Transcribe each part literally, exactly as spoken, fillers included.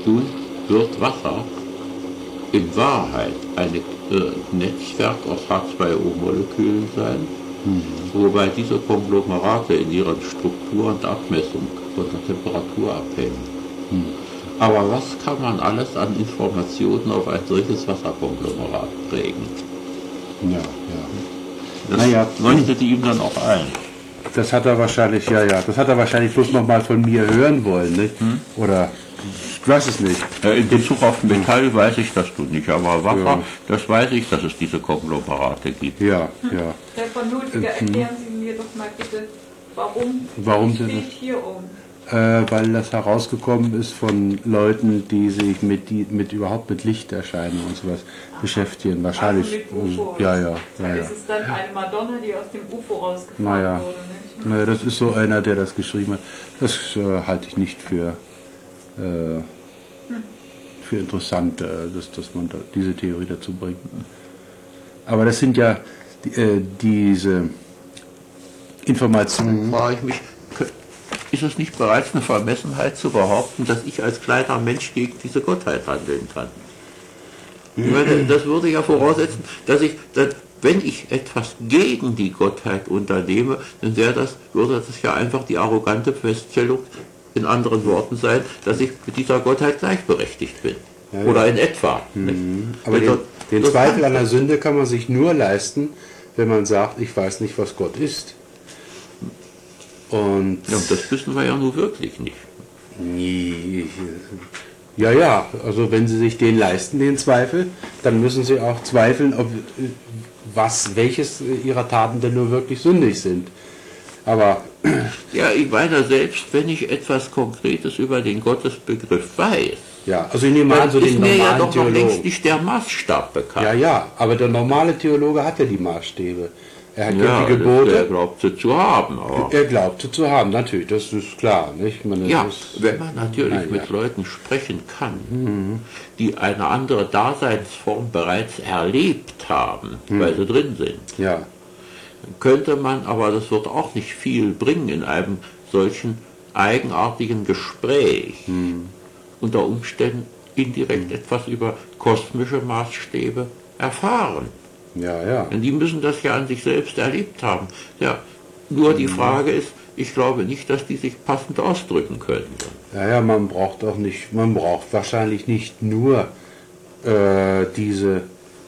Nun wird Wasser in Wahrheit ein äh, Netzwerk aus H zwei O Molekülen sein, mhm. wobei diese Konglomerate in ihrer Struktur und Abmessung von der Temperatur abhängen. Mhm. Aber was kann man alles an Informationen auf ein solches Wasserkonglomerat prägen? Ja, ja. Das naja, leuchtete ihm dann auch ein. Das hat er wahrscheinlich, ja, ja, das hat er wahrscheinlich bloß noch mal von mir hören wollen, nicht? Hm? Oder, ich weiß es nicht. Ja, in Bezug auf Metall weiß ich das du nicht, aber Wasser, ja. das weiß ich, dass es diese Konglomerate gibt. Ja, ja. Herr von Nutiger, erklären Sie mir doch mal bitte, warum, warum steht hier um? Äh, weil das herausgekommen ist von Leuten, die sich mit, die, mit überhaupt mit Lichterscheinungen und sowas beschäftigen. Wahrscheinlich. Also mit U F Os. Ja, ja. Da ja, ist es dann eine Madonna, die aus dem U F O rausgefahren naja. wurde. Nicht? Naja, das ist so einer, der das geschrieben hat. Das äh, halte ich nicht für, äh, hm. für interessant, äh, dass, dass man da diese Theorie dazu bringt. Aber das sind ja die, äh, diese Informationen. Frage ich mich, ist es nicht bereits eine Vermessenheit zu behaupten, dass ich als kleiner Mensch gegen diese Gottheit handeln kann? Ich meine, das würde ja voraussetzen, dass ich, dass, wenn ich etwas gegen die Gottheit unternehme, dann wäre das, würde das ja einfach die arrogante Feststellung, in anderen Worten sein, dass ich mit dieser Gottheit gleichberechtigt bin. Ja, ja. Oder in etwa. Mhm. Aber den, den Zweifel an der Sünde kann man sich nur leisten, wenn man sagt, ich weiß nicht, was Gott ist. Und ja, das wissen wir ja nur wirklich nicht. Ja, ja, also wenn Sie sich den leisten, den Zweifel, dann müssen Sie auch zweifeln, ob was, welches Ihrer Taten denn nur wirklich sündig sind. Aber ja, ich meine, selbst wenn ich etwas Konkretes über den Gottesbegriff weiß, ja, also ich nehme an, so den normalen ist mir ja doch noch längst Theologen. nicht der Maßstab bekannt. Ja, ja, aber der normale Theologe hat ja die Maßstäbe. Er hat ja, ja die Gebote. Er glaubt sie zu haben. Aber er glaubt sie zu haben, natürlich, das ist klar. Nicht? Man, ja, ist, wenn man natürlich nein, mit ja. Leuten sprechen kann, mhm. die eine andere Daseinsform bereits erlebt haben, mhm. weil sie drin sind, ja. dann könnte man, aber das wird auch nicht viel bringen in einem solchen eigenartigen Gespräch, mhm. unter Umständen indirekt mhm. etwas über kosmische Maßstäbe erfahren. Ja, ja. Denn die müssen das ja an sich selbst erlebt haben. Ja, nur die Frage ist, ich glaube nicht, dass die sich passend ausdrücken können. Ja, ja, man braucht auch nicht, man braucht wahrscheinlich nicht nur äh, diese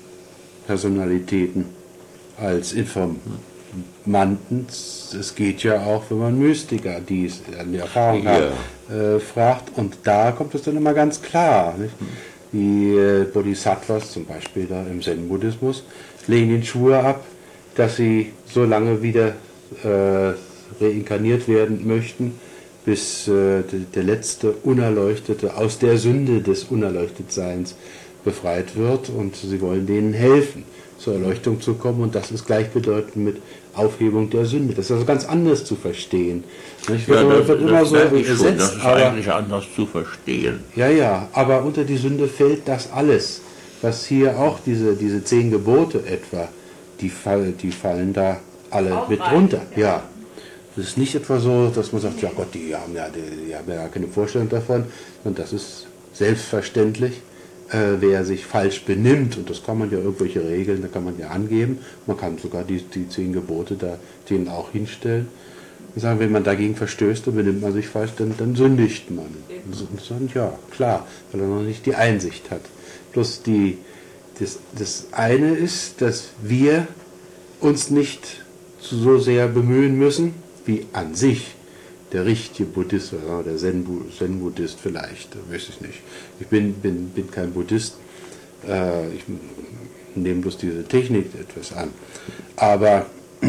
Personalitäten als Informanten. Es geht ja auch, wenn man Mystiker, die es an die Erfahrung ja. haben, äh, fragt. Und da kommt es dann immer ganz klar. Nicht? Die äh, Bodhisattvas zum Beispiel da im Zen-Buddhismus legen den Schwur ab, dass sie so lange wieder äh, reinkarniert werden möchten, bis äh, der letzte Unerleuchtete aus der Sünde des Unerleuchtetseins befreit wird, und sie wollen denen helfen, zur Erleuchtung zu kommen, und das ist gleichbedeutend mit Aufhebung der Sünde. Das ist also ganz anders zu verstehen. Ich ja, wird, das, wird das immer so übersetzt, schon, das ist aber, eigentlich anders zu verstehen. Ja, ja, aber unter die Sünde fällt das alles, was hier auch diese, diese zehn Gebote etwa, die, fall, die fallen da alle auch mit drunter. Ja. ja. Das ist nicht etwa so, dass man sagt, ja Gott, die haben ja, die, die haben ja keine Vorstellung davon, und das ist selbstverständlich. Äh, wer sich falsch benimmt, und das kann man ja, irgendwelche Regeln, da kann man ja angeben, man kann sogar die, die zehn Gebote da denen auch hinstellen und sagen, wenn man dagegen verstößt und benimmt man sich falsch, dann, dann sündigt man. Und sagen, ja, klar, weil er noch nicht die Einsicht hat. Bloß die, das, das eine ist, dass wir uns nicht so sehr bemühen müssen, wie an sich der richtige Buddhist oder der Zen-Buddhist vielleicht, weiß ich nicht. Ich bin, bin, bin kein Buddhist, äh, ich nehme bloß diese Technik etwas an. Aber,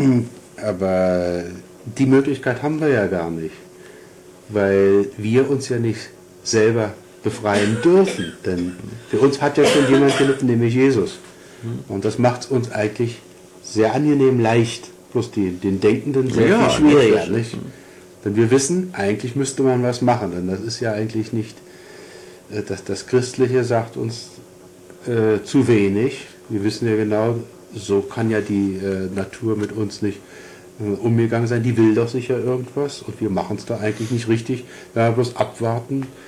aber die Möglichkeit haben wir ja gar nicht, weil wir uns ja nicht selber befreien dürfen. Denn für uns hat ja schon jemand gelitten, nämlich Jesus. Und das macht es uns eigentlich sehr angenehm leicht, bloß die, den Denkenden sehr ja, viel schwieriger. Nicht? Denn wir wissen, eigentlich müsste man was machen, denn das ist ja eigentlich nicht, äh, das, das Christliche sagt uns äh, zu wenig. Wir wissen ja genau, so kann ja die äh, Natur mit uns nicht äh, umgegangen sein, die will doch sicher irgendwas, und wir machen es da eigentlich nicht richtig, wenn wir bloß abwarten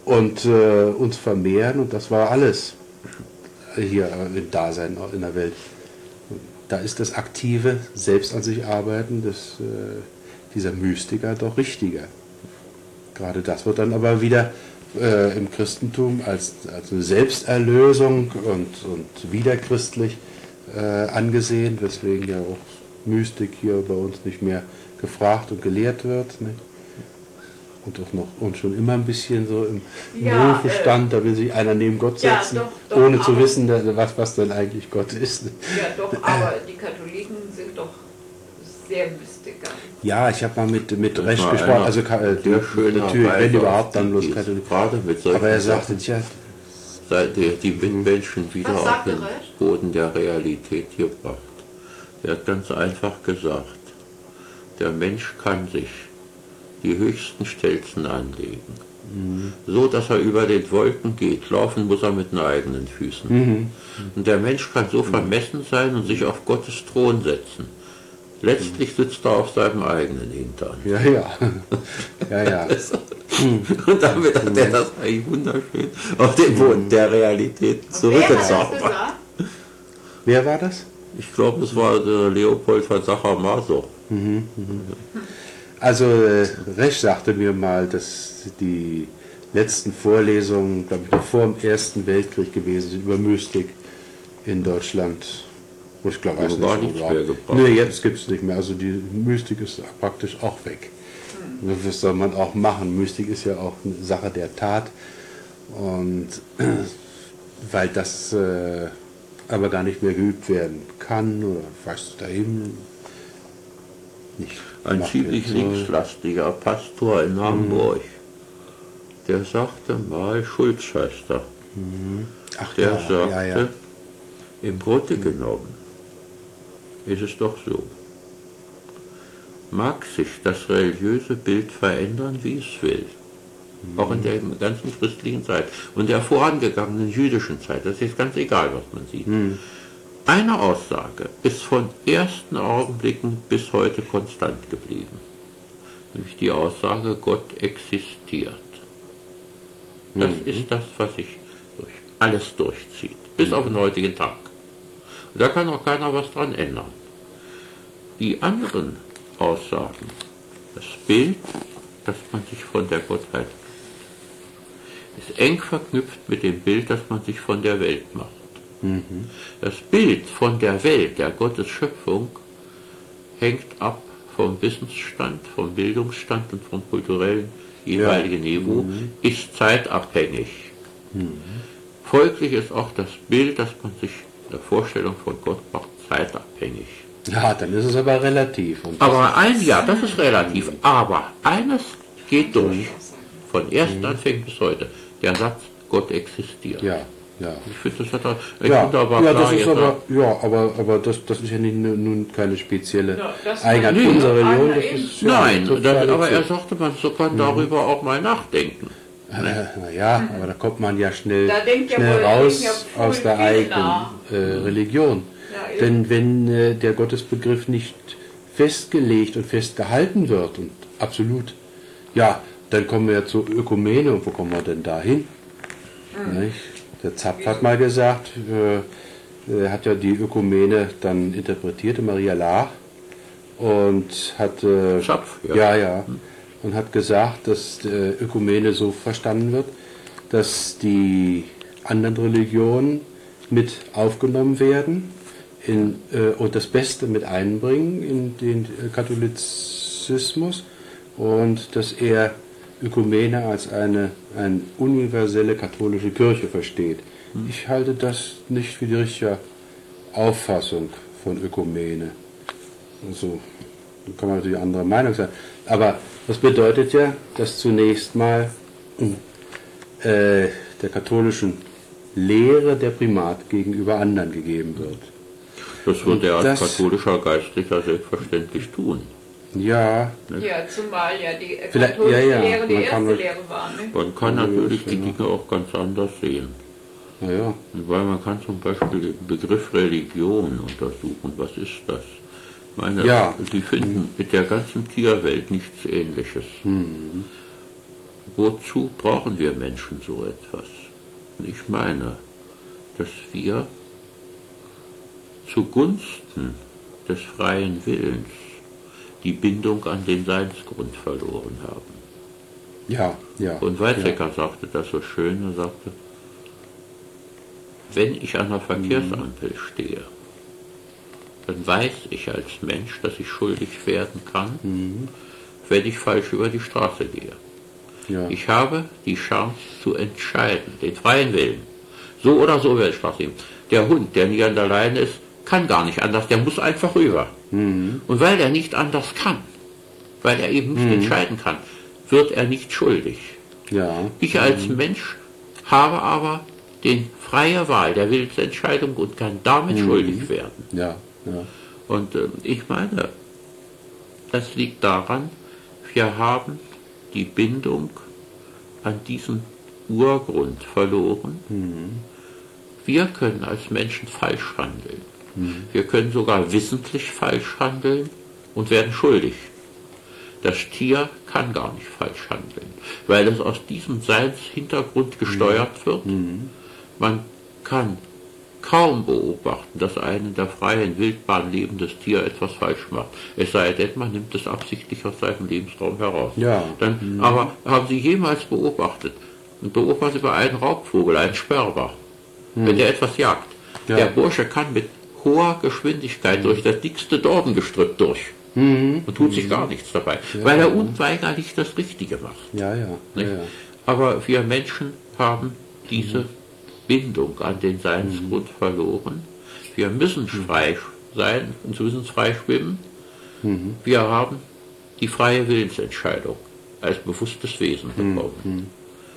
und äh, uns vermehren, und das war alles hier im Dasein in der Welt. Da ist das aktive, selbst an sich arbeiten, das, äh, dieser Mystiker doch richtiger. Gerade das wird dann aber wieder äh, im Christentum als, als eine Selbsterlösung und, und wiederchristlich äh, angesehen, weswegen ja auch Mystik hier bei uns nicht mehr gefragt und gelehrt wird. Ne? Und auch noch und schon immer ein bisschen so im Ja, Wohlverstand, äh, da will sich einer neben Gott ja, setzen, doch, doch, ohne zu aber- wissen, was, was denn eigentlich Gott ist. Ja, doch, aber die Katholiken sind doch sehr Mystiker. Ja, ich habe mal mit, mit Das Recht war gesprochen, einer also äh, der schönen natürlich, wenn Weise, überhaupt, dann die bloß ist Katholik. gerade mit solchen Aber er sagte, Sachen, tja, seit die, die Mitmenschen wieder Was auf sagt den er, Recht? Boden der Realität gebracht. Er hat ganz einfach gesagt, der Mensch kann sich die höchsten Stelzen anlegen, so dass er über den Wolken geht. Laufen muss er mit den eigenen Füßen. Mhm. Und der Mensch kann so vermessen sein und sich auf Gottes Thron setzen. Letztlich sitzt er auf seinem eigenen Hintern. ja, ja, ja, ja. Und damit hat er das eigentlich wunderschön auf den Boden der Realität Wer hat das zurückgezaubert. gesagt? Wer war das? Ich glaube, es war der Leopold von Sacher-Masoch. Also äh, Resch sagte mir mal, dass die letzten Vorlesungen, glaube ich, noch vor dem Ersten Weltkrieg gewesen sind, über Mystik in Deutschland. Und ich glaube, Also weiß gar nicht, nichts wo mehr überhaupt. gebracht. Nee, jetzt gibt es nicht mehr. Also die Mystik ist praktisch auch weg. Das soll man auch machen. Mystik ist ja auch eine Sache der Tat. Und äh, weil das äh, aber gar nicht mehr geübt werden kann oder was dahin nicht Ein gemacht ziemlich wird soll. linkslastiger Pastor in Hamburg, der sagte mal, Schulz heißt er, Ach der ja, sagte, ja, ja. im Grunde genommen ist es doch so, mag sich das religiöse Bild verändern, wie es will. Auch in der ganzen christlichen Zeit und der vorangegangenen jüdischen Zeit, das ist ganz egal, was man sieht. Eine Aussage ist von ersten Augenblicken bis heute konstant geblieben, nämlich die Aussage, Gott existiert. Das ist das, was sich durch alles durchzieht, bis auf den heutigen Tag. Und da kann auch keiner was dran ändern. Die anderen Aussagen, das Bild, das man sich von der Gottheit ist eng verknüpft mit dem Bild, das man sich von der Welt macht. Das Bild von der Welt, der Gottes Schöpfung, hängt ab vom Wissensstand, vom Bildungsstand und vom kulturellen jeweiligen Niveau, ist zeitabhängig. Folglich ist auch das Bild, das man sich in der Vorstellung von Gott macht, zeitabhängig. Ja, dann ist es aber relativ. Und Aber ein Jahr, das ist relativ, aber eines geht durch, von ersten Anfängen bis heute, der Satz, Gott existiert. ja, ja. Ich finde, das hat er echt Ja, wunderbar ja, klar das ist gesagt. aber, ja, aber, aber das, das ist ja nicht, nun keine spezielle Ja, das Eigenart war- unserer Nee, Religion. einer Das eben. ist, ja, Nein, total das, aber er okay. sagte, man so kann darüber auch mal nachdenken. Äh, na ja, aber da kommt man ja schnell, Da denkt ja schnell wohl- raus denkt ja aus voll der viel eigenen nach. äh, Religion. Ja, Denn wenn äh, der Gottesbegriff nicht festgelegt und festgehalten wird und absolut, ja, dann kommen wir ja zur Ökumene. Und wo kommen wir denn da hin? Nicht? Der Zapf hat mal gesagt, äh, er hat ja die Ökumene dann interpretiert, Maria Laach, und hat äh, Zapf, ja. ja, ja, und hat gesagt, dass äh, Ökumene so verstanden wird, dass die anderen Religionen mit aufgenommen werden in, äh, und das Beste mit einbringen in den äh, Katholizismus, und dass er Ökumene als eine, eine universelle katholische Kirche versteht. Ich halte das nicht für die richtige Auffassung von Ökumene. Also, da kann man natürlich anderer Meinung sein. Aber das bedeutet ja, dass zunächst mal äh, der katholischen Lehre der Primat gegenüber anderen gegeben wird. Das wird er als das- katholischer Geistlicher selbstverständlich tun. Ja, Ja, zumal ja die äh, Vielleicht- katholische ja, ja, Lehre die man kann erste ruhig- Lehre war. Ne? Man kann Ja, natürlich die genau. Dinge auch ganz anders sehen. naja. Weil man kann zum Beispiel den Begriff Religion untersuchen. Was ist das? Meine, Ja. Sie finden mit der ganzen Tierwelt nichts Ähnliches. wozu brauchen wir Menschen so etwas? Und ich meine, dass wir zugunsten des freien Willens die Bindung an den Seinsgrund verloren haben. Ja, ja. Und Weizsäcker ja. sagte das so schön, er sagte, wenn ich an der Verkehrsampel mhm. stehe, dann weiß ich als Mensch, dass ich schuldig werden kann, mhm. wenn ich falsch über die Straße gehe. Ja. Ich habe die Chance zu entscheiden, den freien Willen. So oder so über die Straße gehen. Der Hund, der nicht an der Leine ist, kann gar nicht anders, der muss einfach rüber. Mhm. Und weil er nicht anders kann, weil er eben nicht mhm. entscheiden kann, wird er nicht schuldig. Ja. Ich als mhm. Mensch habe aber die freie Wahl der Willensentscheidung und kann damit mhm. schuldig werden. Ja. Ja. Und äh, ich meine, das liegt daran, wir haben die Bindung an diesen Urgrund verloren. Mhm. Wir können als Menschen falsch handeln. Mhm. Wir können sogar wissentlich falsch handeln und werden schuldig. Das Tier kann gar nicht falsch handeln, weil es aus diesem Seinshintergrund gesteuert wird. Mhm. Man kann kaum beobachten, dass ein in der freien Wildbahn lebendes Tier etwas falsch macht. Es sei denn, man nimmt es absichtlich aus seinem Lebensraum heraus. Ja. Dann, mhm. Aber haben Sie jemals beobachtet, und beobachten Sie bei einem Raubvogel, einen Sperber, mhm. wenn der etwas jagt. Ja. Der Bursche kann mit hoher Geschwindigkeit mhm. durch das dickste Dornengestrüpp durch. Mhm. Und tut sich gar nichts dabei, ja, weil er ja. unweigerlich das Richtige macht. Ja, ja. ja, ja. Aber wir Menschen haben diese mhm. Bindung an den Seinsgrund mhm. verloren. Wir müssen frei sein und müssen frei schwimmen. Mhm. Wir haben die freie Willensentscheidung als bewusstes Wesen bekommen. Mhm.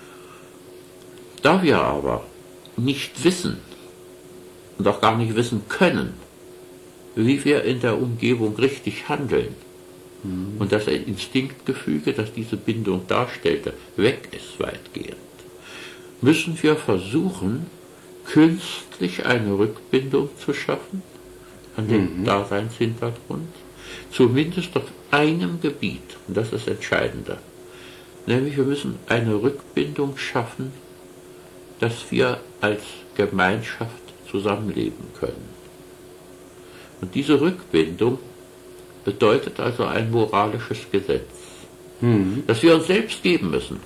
Da wir aber nicht wissen und auch gar nicht wissen können, wie wir in der Umgebung richtig handeln, mhm. und dass ein Instinktgefüge, das diese Bindung darstellte, weg ist weitgehend, müssen wir versuchen, künstlich eine Rückbindung zu schaffen an den mhm. Daseinshintergrund, zumindest auf einem Gebiet, und das ist entscheidender. Nämlich wir müssen eine Rückbindung schaffen, dass wir als Gemeinschaft zusammenleben können. Und diese Rückbindung bedeutet also ein moralisches Gesetz, mhm. das wir uns selbst geben müssen,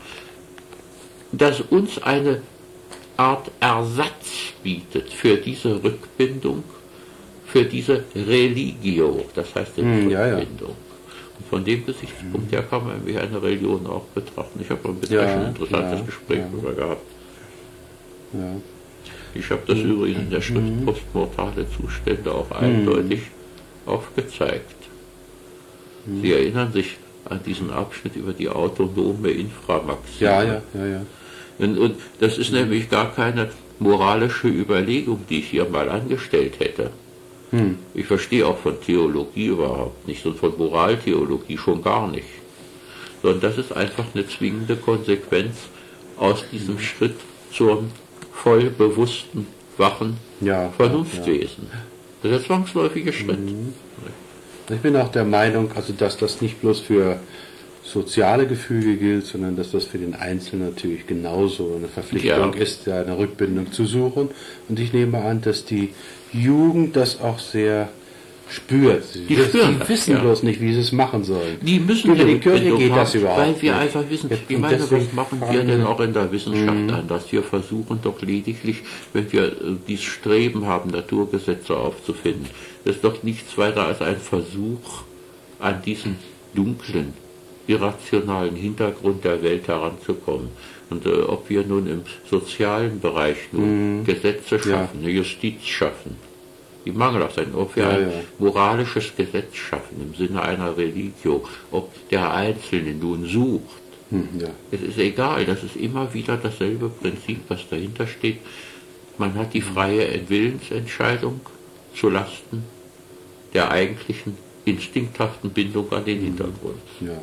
das uns eine Art Ersatz bietet für diese Rückbindung, für diese Religio, das heißt die mm, Rückbindung. Ja, ja. Und von dem Gesichtspunkt her kann man irgendwie eine Religion auch betrachten. Ich habe ein bisschen ja, ein interessantes ja, Gespräch ja. darüber gehabt. Ja. Ich habe das mhm. übrigens in der Schrift mhm. Postmortale Zustände auch eindeutig mhm. aufgezeigt. Mhm. Sie erinnern sich an diesen Abschnitt über die autonome Inframaxime. Ja, ja, ja, ja. Und, und das ist mhm. nämlich gar keine moralische Überlegung, die ich hier mal angestellt hätte. Mhm. Ich verstehe auch von Theologie überhaupt nicht und von Moraltheologie schon gar nicht. Sondern das ist einfach eine zwingende Konsequenz aus diesem mhm. Schritt zum voll bewussten, wachen ja, Vernunftwesen. Ja. Das ist der zwangsläufige Schritt. Mhm. Ich bin auch der Meinung, also dass das nicht bloß für soziale Gefüge gilt, sondern dass das für den Einzelnen natürlich genauso eine Verpflichtung ja. ist, eine Rückbindung zu suchen. Und ich nehme an, dass die Jugend das auch sehr spürt. Sie die, spüren die das, wissen ja. bloß nicht, wie sie es machen sollen. Die müssen über die Kirche geht das überhaupt weil wir nicht. einfach wissen, ich meine, was machen wir denn auch in der Wissenschaft mhm. an, dass wir versuchen doch lediglich, wenn wir dieses Streben haben, Naturgesetze aufzufinden, das ist doch nichts weiter als ein Versuch, an diesen dunklen, irrationalen Hintergrund der Welt heranzukommen. Und äh, ob wir nun im sozialen Bereich nun mhm. Gesetze schaffen, ja. eine Justiz schaffen, die mangelhaft sein, ob wir ja, ein ja. moralisches Gesetz schaffen im Sinne einer Religio, ob der Einzelne nun sucht. Hm, ja. Es ist egal, das ist immer wieder dasselbe Prinzip, was dahinter steht. Man hat die freie Willensentscheidung zu Lasten der eigentlichen instinkthaften Bindung an den mhm. Hintergrund. Ja.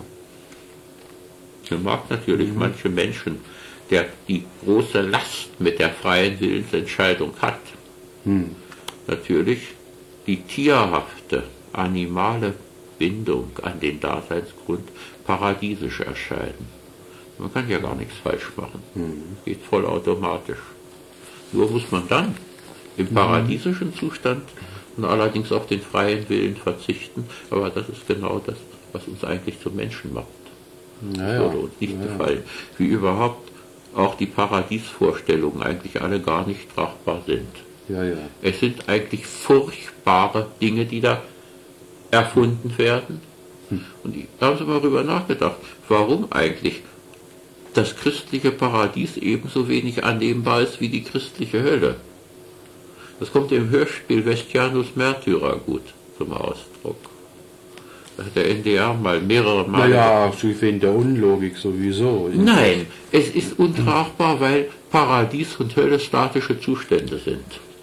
Man mag natürlich mhm. manche Menschen, der die große Last mit der freien Willensentscheidung hat, mhm. natürlich die tierhafte, animale Bindung an den Daseinsgrund paradiesisch erscheinen. Man kann ja gar nichts falsch machen. Geht vollautomatisch. Nur muss man dann im paradiesischen Zustand und allerdings auf den freien Willen verzichten. Aber das ist genau das, was uns eigentlich zum Menschen macht. Naja, Würde uns nicht naja. gefallen. Wie überhaupt auch die Paradiesvorstellungen eigentlich alle gar nicht tragbar sind. Ja, ja. Es sind eigentlich furchtbare Dinge, die da erfunden werden. Und da haben Sie mal darüber nachgedacht, warum eigentlich das christliche Paradies ebenso wenig annehmbar ist wie die christliche Hölle. Das kommt im Hörspiel Vestianus Märtyrer gut zum Ausdruck. Da hat der N D R mal mehrere Male... Naja, so wegen der Unlogik sowieso. Nein, es ist untragbar, weil Paradies und Hölle statische Zustände sind.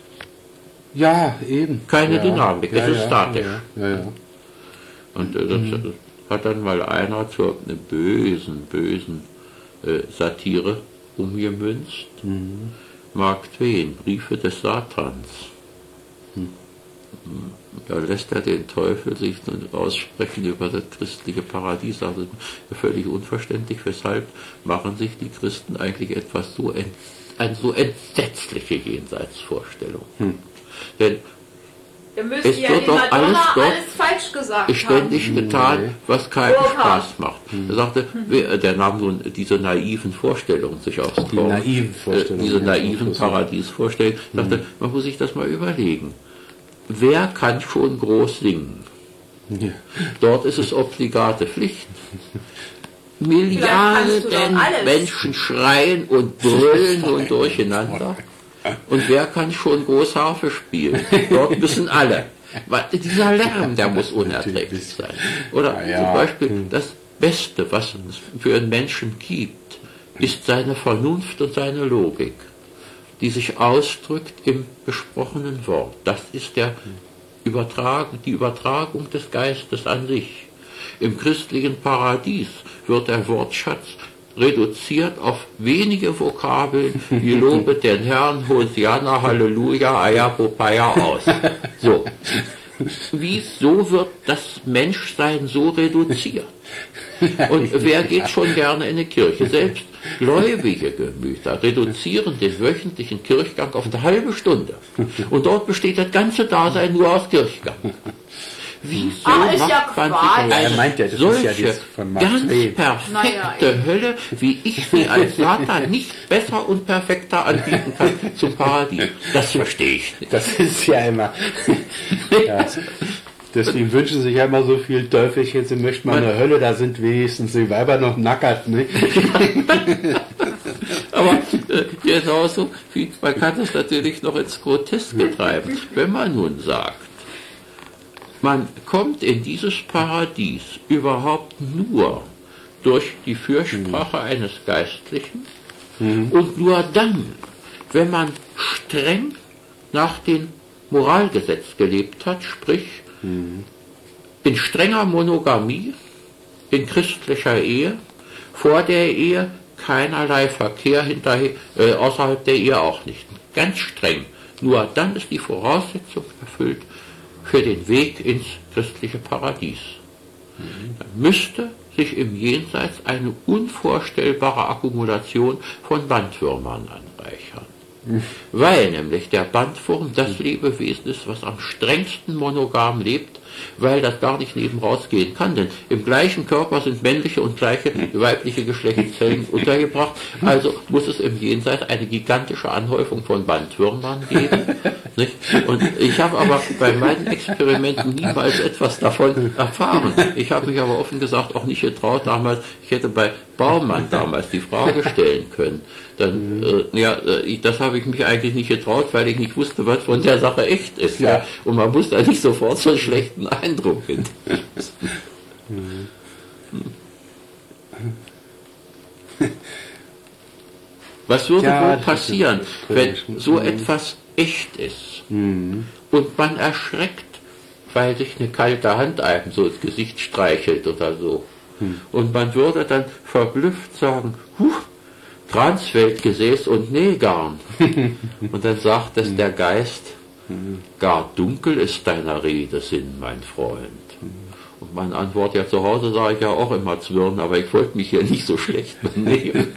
Ja, eben. Keine ja. Dynamik, ja, es ist ja, statisch. Ja, ja, ja. Und äh, das, das hat dann mal einer zur eine bösen, bösen äh, Satire umgemünzt. Mhm. Mark Twain, Briefe des Satans. Mhm. Da lässt er den Teufel sich nun aussprechen über das christliche Paradies. Also völlig unverständlich, weshalb machen sich die Christen eigentlich etwas so, ent, eine so entsetzliche Jenseitsvorstellung. Mhm. Denn Da müsste es ja wird die doch Madonna alles alles, dort falsch gesagt ist ständig haben. getan, Nee. was keinem Opa. Spaß macht. Er sagte, wer- der nahm nun diese naiven Vorstellungen sich aufs Die Korn. naiven Äh, Vorstellungen. Diese ja, naiven interessant. Paradiesvorstellungen. Sagte, man muss sich das mal überlegen. Wer kann schon groß singen? Ja. Dort ist es obligate Pflicht. kannst du Milliarden doch alles. Menschen schreien und brüllen und durcheinander. Und wer kann schon Großharfe spielen? Dort müssen alle. Weil dieser Lärm, der muss unerträglich sein. Oder Na ja. zum Beispiel das Beste, was es für einen Menschen gibt, ist seine Vernunft und seine Logik, die sich ausdrückt im gesprochenen Wort. Das ist der Übertragung, die Übertragung des Geistes an sich. Im christlichen Paradies wird der Wortschatz reduziert auf wenige Vokabeln, wie lobet den Herrn, Hosianna, Halleluja, Ayapopaya aus. So. Wieso wird das Menschsein so reduziert? Und wer geht schon gerne in eine Kirche? Selbst gläubige Gemüter reduzieren den wöchentlichen Kirchgang auf eine halbe Stunde. Und dort besteht das ganze Dasein nur aus Kirchgang. Wieso Ah, ist ja macht man Quatsch. sich Er eine meint ja, das ist solche ja dieses von Mark ganz Twain. perfekte Naja, eben. Hölle, wie ich sie als Satan nicht besser und perfekter anbieten kann zum Paradies? Das verstehe ich nicht. Das ist ja immer. Ja. Deswegen wünschen sich ja immer so viele Teufelchen, sie möchten mal eine Hölle, da sind wenigstens die Weiber noch nackert. Ne? Aber äh, genauso, wie, man kann das natürlich noch ins Groteske treiben. Wenn man nun sagt, man kommt in dieses Paradies überhaupt nur durch die Fürsprache eines Geistlichen und nur dann, wenn man streng nach dem Moralgesetz gelebt hat, sprich in strenger Monogamie, in christlicher Ehe, vor der Ehe keinerlei Verkehr hinterher, äh, außerhalb der Ehe auch nicht. Ganz streng. Nur dann ist die Voraussetzung erfüllt für den Weg ins christliche Paradies. Dann müsste sich im Jenseits eine unvorstellbare Akkumulation von Bandwürmern anreichern. Weil nämlich der Bandwurm das Lebewesen ist, was am strengsten monogam lebt, weil das gar nicht neben rausgehen kann. Denn im gleichen Körper sind männliche und gleiche weibliche Geschlechtszellen untergebracht. Also muss es im Jenseits eine gigantische Anhäufung von Bandwürmern geben. Nicht? Und ich habe aber bei meinen Experimenten niemals etwas davon erfahren. Ich habe mich aber offen gesagt auch nicht getraut damals. Ich hätte bei Baumann damals die Frage stellen können. Dann, äh, ja, äh, das habe ich mich eigentlich nicht getraut, weil ich nicht wusste, was von der Sache echt ist. Ja. Ja. Und man muss da nicht sofort so einen schlechten Eindruck hin. Was würde Ja, wohl das passieren, ist wenn komisch. so Mhm. etwas echt ist Mhm. und man erschreckt, weil sich eine kalte Hand einem so ins Gesicht streichelt oder so. Mhm. Und man würde dann verblüfft sagen, huh, Transweltgesäß und Nähgarn. Und dann sagt es der Geist, gar dunkel ist deiner Rede Sinn, mein Freund. Und Meine Antwort ja zu Hause sage ich ja auch immer Zwirn, aber ich wollte mich hier nicht so schlecht benehmen.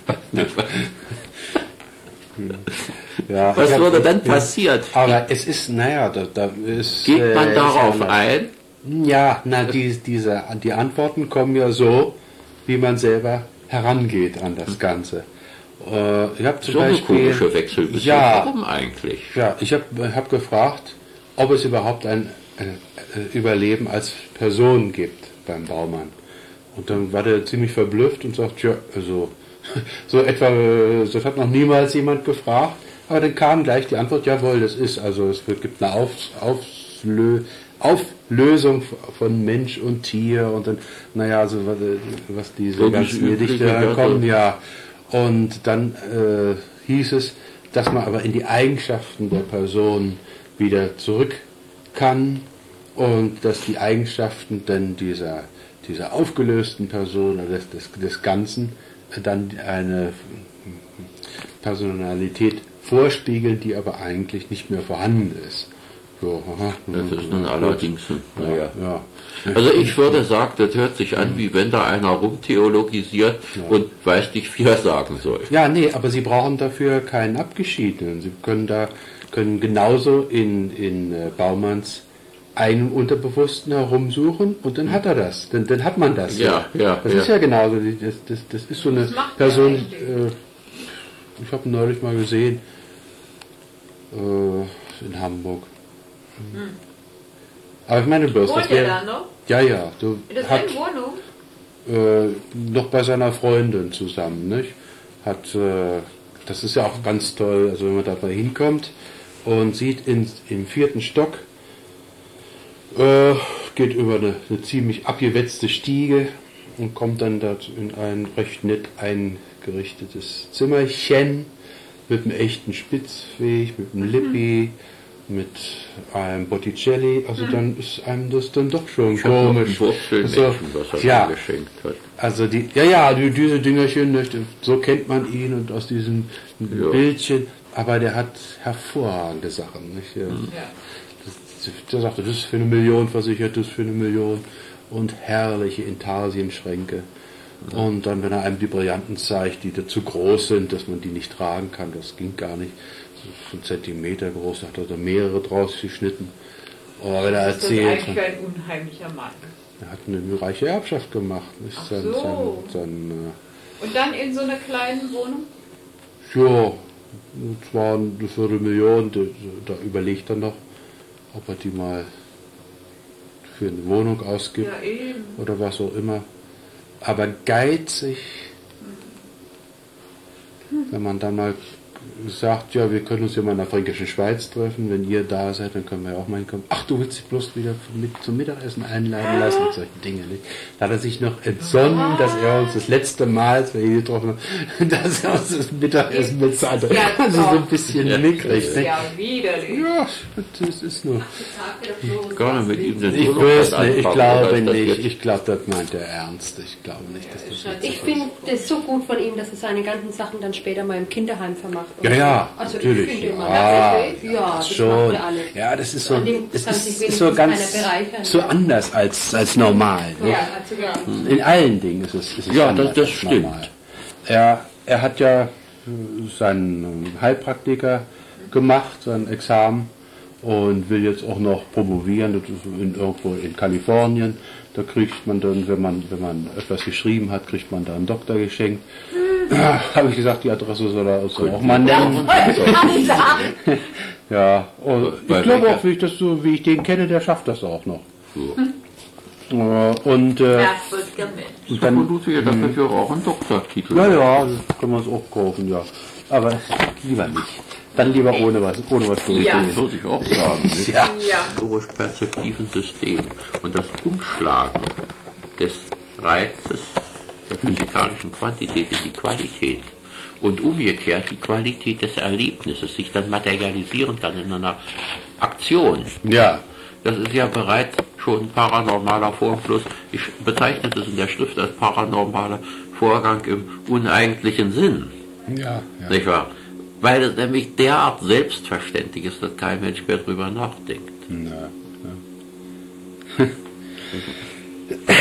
Ja, Was hab, würde dann ja, passieren? Aber es ist, naja, da, da ist... Geht man äh, darauf ist ja ein? Ja, na, die, diese, die Antworten kommen ja so, wie man selber herangeht an das Ganze. Äh, ich habe zum So eine Beispiel... komische Wechselbeziehung. Ja, Warum eigentlich? ja, ich habe hab gefragt, ob es überhaupt ein äh, Überleben als Person gibt beim Baumann. Und dann war der ziemlich verblüfft und sagt, ja, also, so etwa, äh, das hat noch niemals jemand gefragt. Aber dann kam gleich die Antwort, jawohl, das ist, also es gibt eine Auf, Auflö, Auflösung von Mensch und Tier und dann, naja, also was, was diese So ganzen diese Gedichte übliche, kommen, ja. ja. Und dann äh, hieß es, dass man aber in die Eigenschaften der Person wieder zurück kann und dass die Eigenschaften dann dieser, dieser aufgelösten Person oder des, des, des Ganzen dann eine Personalität vorspiegeln, die aber eigentlich nicht mehr vorhanden ist. So, aha, Das ist nun allerdings, naja. ja. Also ich würde sagen, das hört sich an, wie wenn da einer rumtheologisiert Ja. und weiß nicht, wie er sagen soll. Ja, nee, aber Sie brauchen dafür keinen Abgeschiedenen. Sie können da können genauso in, in äh, Baumanns einem Unterbewussten herumsuchen und dann hat er das. Dann, dann hat man das. Ja, ja, Das ja. ist ja genauso. Das, das, das ist so eine Das macht Person. er richtig. Äh, ich habe ihn neulich mal gesehen äh, in Hamburg. Hm. Aber ich meine bloß, Wohnt das er wäre. da noch? Ja, ja. Du In der hat, selben Wohnung? äh, noch bei seiner Freundin zusammen, nicht? Hat, äh, das ist ja auch ganz toll, also wenn man dabei hinkommt und sieht in, im vierten Stock, äh, geht über eine, eine ziemlich abgewetzte Stiege und kommt dann dort in ein recht nett eingerichtetes Zimmerchen mit einem echten Spitzweg, mit einem Lippi, mit einem Botticelli, also dann ist einem das dann doch schon Ich habe noch ein komisch. Wurstelmädchen, Also, was er ja, mir geschenkt hat. also die, ja, ja, die, diese Dingerchen, nicht, so kennt man ihn und aus diesen Ja. Bildchen, aber der hat hervorragende Sachen. Nicht? Ja. Ja. Das, der sagte, das ist für eine Million versichert, das ist für eine Million und herrliche Intarsienschränke. Und dann, wenn er einem die Brillanten zeigt, die da zu groß sind, dass man die nicht tragen kann, das ging gar nicht. So ein Zentimeter groß, hat er da mehrere draus geschnitten. Aber wenn er Das ist erzählt, eigentlich ein unheimlicher Mann. er hat eine reiche Erbschaft gemacht. Nicht? Ach Sein, so. sein, sein, äh, Und dann in so einer kleinen Wohnung? ja, das waren eine Viertelmillion, da, da überlegt er noch, ob er die mal für eine Wohnung ausgibt Ja, eben. oder was auch immer. Aber geizig, wenn man dann mal sagt, ja, wir können uns ja mal in der Fränkischen Schweiz treffen, wenn ihr da seid, dann können wir ja auch mal hinkommen. Ach, du willst dich bloß wieder mit zum Mittagessen einladen lassen und solche Dinge. Nicht? Da hat er sich noch entsonnen, dass er uns das letzte Mal, als wir hier getroffen haben, dass er uns das Mittagessen bezahlt hat. Ja, Also so doch. ein bisschen Ja. mickrig. Das ist Nicht? ja widerlich. Ja, das ist nur... Gar nicht mit ihm den Ich Urlaub weiß anfangen, nicht, ich oder glaube ist das nicht. jetzt- Ich glaube, das meint er ernst. Ich glaube nicht, dass das jetzt Ich finde das so gut von ihm, dass er seine ganzen Sachen dann später mal im Kinderheim vermacht. Ja, ja, also natürlich. Ich finde immer, Ja, ja, das schon. macht er alles. Ja, das ist so, An dem das kann ist, sich ist wenigstens so ganz einer bereichern, so ja. anders als, als normal. Ne? Ja, also ja. In allen Dingen ist es, ist es Ja, anders das- das als stimmt. normal. Er, er hat ja äh, seinen Heilpraktiker gemacht, sein Examen und will jetzt auch noch promovieren. Das ist in, irgendwo in Kalifornien. Da kriegt man dann, wenn man, wenn man etwas geschrieben hat, kriegt man da einen Doktor geschenkt. Habe ich gesagt, die Adresse soll er soll er auch mal nennen. Ja, und Bei ich glaube welcher? auch, wie ich, das so, wie ich den kenne, der schafft das auch noch. Äh, Und äh, Merkwürdiger Mensch. Und dann tut sich dafür ja auch einen Doktortitel. ja, ja, das kann man es auch kaufen, ja. Aber lieber nicht. Dann lieber ohne was, ohne was Ja. durchgehen. Das würde ich auch sagen. Nicht? Ja. Ja. Historisch-perzeptiven System und das Umschlagen des Reizes der physikalischen Quantität in die Qualität und umgekehrt die Qualität des Erlebnisses sich dann materialisieren kann in einer Aktion. Ja. Das ist ja bereits schon ein paranormaler Vorfluss. Ich bezeichne das in der Schrift als paranormaler Vorgang im uneigentlichen Sinn. Ja, ja. Nicht wahr? Weil es nämlich derart selbstverständlich ist, dass kein Mensch mehr drüber nachdenkt. Ja, ja.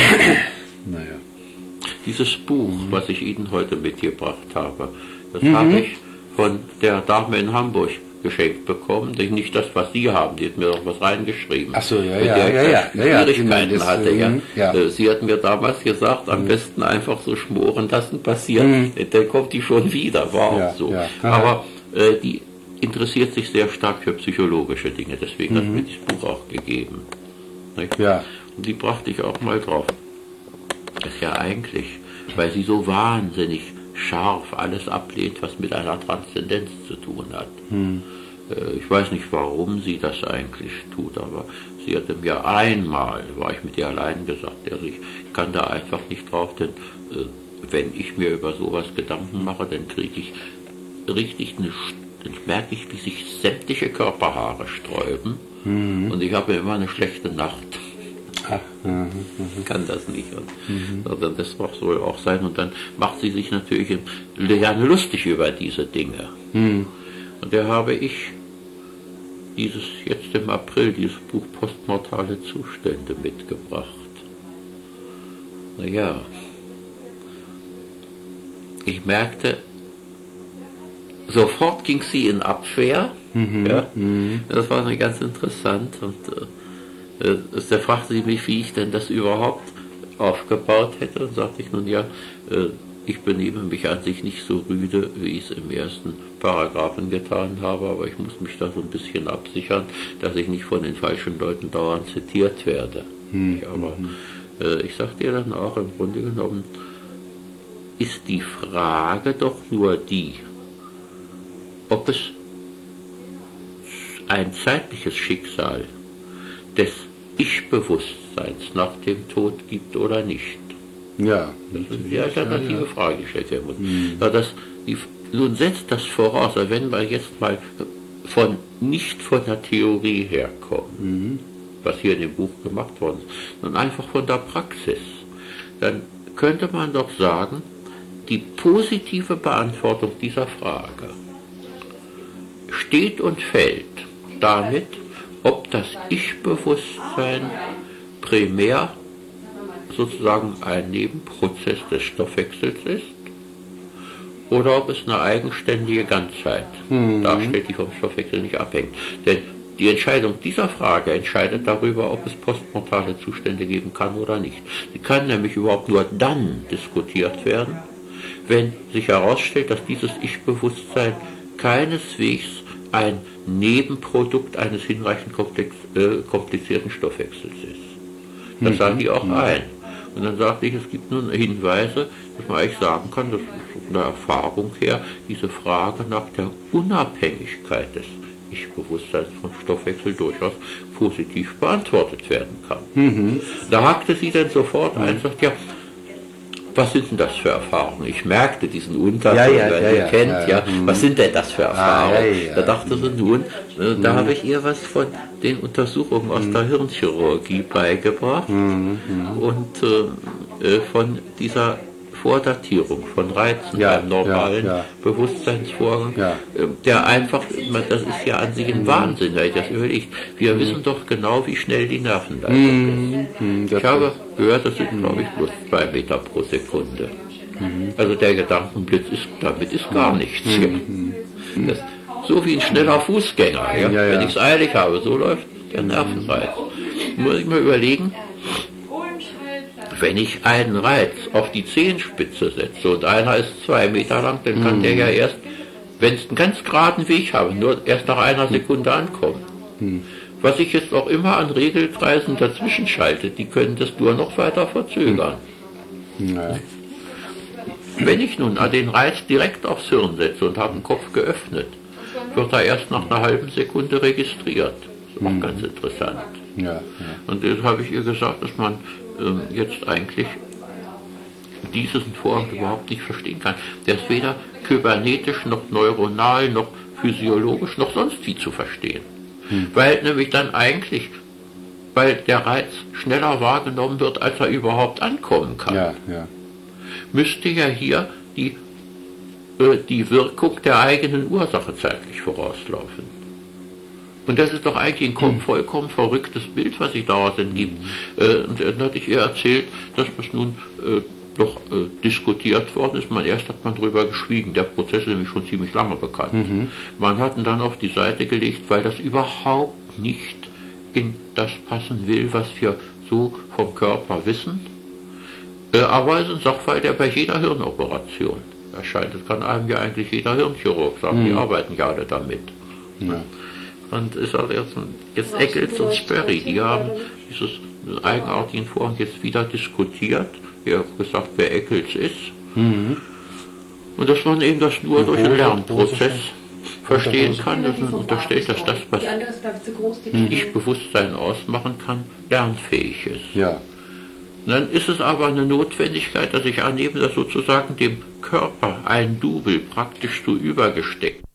Naja. Dieses Buch, was ich Ihnen heute mitgebracht habe, das Mhm. habe ich von der Dame in Hamburg geschenkt bekommen. Nicht das, was Sie haben, die hat mir noch was reingeschrieben. Ach so, ja, mit ja, der ich ja, da ja, ja, ja, Schwierigkeiten das, hatte. Ja. ähm, ja. Äh, Sie hat mir damals gesagt, am besten einfach so schmoren lassen, passiert, Mhm. dann kommt die schon wieder, war auch Ja, so. ja. Aha. Aber äh, die interessiert sich sehr stark für psychologische Dinge, deswegen hat mir dieses Buch auch gegeben. Nicht? Mhm. Ja. Und die brachte ich auch mal drauf. Das ist ja eigentlich, weil sie so wahnsinnig scharf alles ablehnt, was mit einer Transzendenz zu tun hat. Hm. Äh, Ich weiß nicht, warum sie das eigentlich tut, aber sie hatte mir einmal, war ich mit ihr allein gesagt, also ich kann da einfach nicht drauf, denn äh, wenn ich mir über sowas Gedanken mache, dann kriege ich richtig eine, dann merke ich, wie sich sämtliche Körperhaare sträuben Mhm. und ich habe immer eine schlechte Nacht. Ach, mhm. Kann das nicht. Und, also das mag soll auch sein. Und dann macht sie sich natürlich gerne lustig über diese Dinge. Mhm. Und da habe ich dieses jetzt im April, dieses Buch Postmortale Zustände mitgebracht. Naja, ich merkte, sofort ging sie in Abwehr. Mhm. Ja, Mhm. das war dann ganz interessant. Und äh, da fragte sie mich, wie ich denn das überhaupt aufgebaut hätte. Und sagte ich, nun ja, äh, ich benehme mich an sich nicht so rüde, wie ich es im ersten Paragraphen getan habe, aber ich muss mich da so ein bisschen absichern, dass ich nicht von den falschen Leuten dauernd zitiert werde. Mhm. Aber äh, ich sagte ihr dann auch, im Grunde genommen ist die Frage doch nur die, ob es ein zeitliches Schicksal des Ich-Bewusstseins nach dem Tod gibt oder nicht. Ja. Das ist die alternative ja, ja. Frage, die gestellt werden muss. Mhm. Ja, das, die, nun setzt das voraus, also wenn wir jetzt mal von, nicht von der Theorie herkommen, Mhm. was hier in dem Buch gemacht worden ist, sondern einfach von der Praxis, dann könnte man doch sagen, die positive Beantwortung dieser Frage steht und fällt damit, ob das Ich-Bewusstsein primär sozusagen ein Nebenprozess des Stoffwechsels ist oder ob es eine eigenständige Ganzheit Mhm. darstellt, die vom Stoffwechsel nicht abhängt. Denn die Entscheidung dieser Frage entscheidet darüber, ob es postmortale Zustände geben kann oder nicht. Sie kann nämlich überhaupt nur dann diskutiert werden, wenn sich herausstellt, dass dieses Ich-Bewusstsein keineswegs ein Nebenprodukt eines hinreichend komplex, äh, komplizierten Stoffwechsels ist. Das sagen die auch ein. Und dann sagte ich, es gibt nun Hinweise, dass man eigentlich sagen kann, dass von der Erfahrung her diese Frage nach der Unabhängigkeit des Ich-Bewusstseins vom Stoffwechsel durchaus positiv beantwortet werden kann. Mhm. Da hakte sie dann sofort ein und sagt, ja, was sind denn das für Erfahrungen? Ich merkte diesen Unterton, Ja, ja, wer ja, sie ja, kennt, ja, ja, mhm. was sind denn das für Erfahrungen? Ah, ja, ja. Da dachte sie nun, äh, da habe ich ihr was von den Untersuchungen aus der Hirnchirurgie beigebracht und äh, äh, von dieser Vordatierung von Reizen Ja, beim normalen ja, ja. Bewusstseinsvorgang, Ja. äh, der einfach, das ist ja an sich ein Wahnsinn, wenn ich das überlege. Wir wissen doch genau, wie schnell die Nervenleitung ist. Mhm. Ich habe gehört, das sind, glaube ich, bloß zwei Meter pro Sekunde. Also der Gedankenblitz ist, damit ist gar nichts. Ja. Das, so wie ein schneller Fußgänger. Ja? Ja, ja. Wenn ich es eilig habe, so läuft der Nervenreiz. Muss ich mal überlegen, wenn ich einen Reiz auf die Zehenspitze setze und einer ist zwei Meter lang, dann kann der ja erst, wenn es einen ganz geraden Weg habe, nur erst nach einer Sekunde ankommen. Was ich jetzt auch immer an Regelkreisen dazwischen schalte, die können das nur noch weiter verzögern. Ja. Wenn ich nun den Reiz direkt aufs Hirn setze und habe den Kopf geöffnet, wird er erst nach einer halben Sekunde registriert. Das ist auch ganz interessant. Ja, ja. Und das habe ich ihr gesagt, dass man ähm, jetzt eigentlich diesen Vorgang überhaupt nicht verstehen kann. Der ist weder kybernetisch noch neuronal noch physiologisch noch sonst wie zu verstehen. Hm. Weil nämlich dann eigentlich, weil der Reiz schneller wahrgenommen wird, als er überhaupt ankommen kann, Ja, ja. müsste ja hier die, äh, die Wirkung der eigenen Ursache zeitlich vorauslaufen. Und das ist doch eigentlich ein vollkommen verrücktes Bild, was sich daraus entgibt. Äh, und dann hatte ich ihr erzählt, dass das nun äh, doch äh, diskutiert worden ist. Man, erst hat man darüber geschwiegen. Der Prozess ist nämlich schon ziemlich lange bekannt. Mhm. Man hat ihn dann auf die Seite gelegt, weil das überhaupt nicht in das passen will, was wir so vom Körper wissen. Äh, aber es ist ein Sachverhalt, der bei jeder Hirnoperation erscheint. Das kann einem ja eigentlich jeder Hirnchirurg sagen. Mhm. Die arbeiten ja alle damit. Ja. Und ist halt jetzt, jetzt Eccles und Sperry, die haben dieses eigenartigen Vorgang jetzt wieder diskutiert. Ich habe gesagt, wer Eccles ist. Mhm. Und dass man eben das nur durch einen Lernprozess verstehen kann, dass man unterstellt, dass das, was nicht Bewusstsein ausmachen kann, lernfähig ist. Ja. Und dann ist es aber eine Notwendigkeit, dass ich annehme, dass sozusagen dem Körper ein Double praktisch so übergesteckt